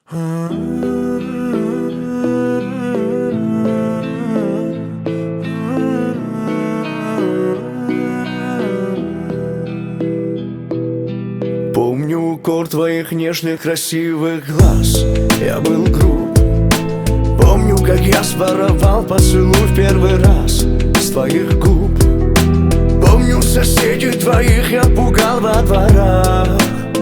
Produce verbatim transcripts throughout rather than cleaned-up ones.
Помню укор твоих нежных красивых глаз. Я был груб. Помню, как я своровал поцелуй в первый раз с твоих губ. Помню, соседей твоих я пугал во дворах,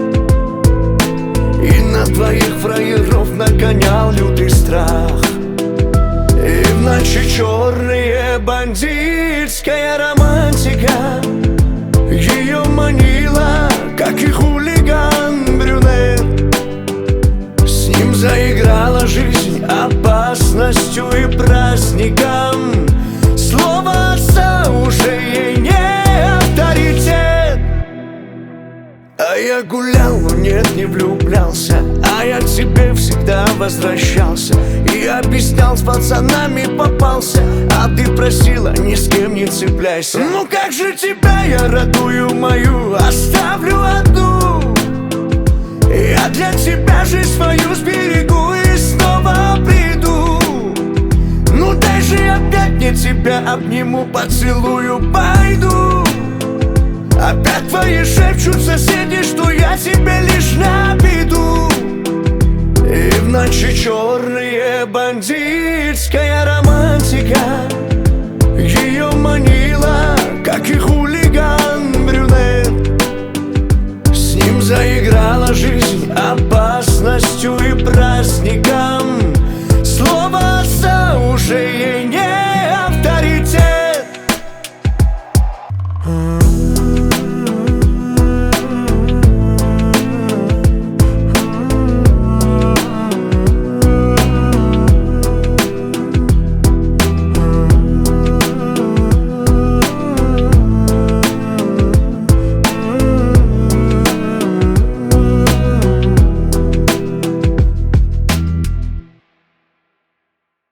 и на твоих фраеров нагонял лютый страх. И в ночи черные бандитская романтика ее манила, как и хулиган брюнет. С ним заиграла жизнь опасностью и праздником. Слово отца уже ей не авторитет. А я гулял, но нет, не влюблялся, а я к тебе всегда возвращался. И объяснял, с пацанами попался, а ты просила, ни с кем не цепляйся. Ну как же тебя я родную мою оставлю одну? Я для тебя жизнь свою сберегу и снова приду. Ну дай же опять мне тебя обниму, поцелую, пойду. Опять твои шепчут соседи, что я тебе лишь на обиду. И в ночи черные бандитская романтика ее манила, как и хулиган брюнет. С ним заиграла жизнь опасностью и праздником. Слово отца уже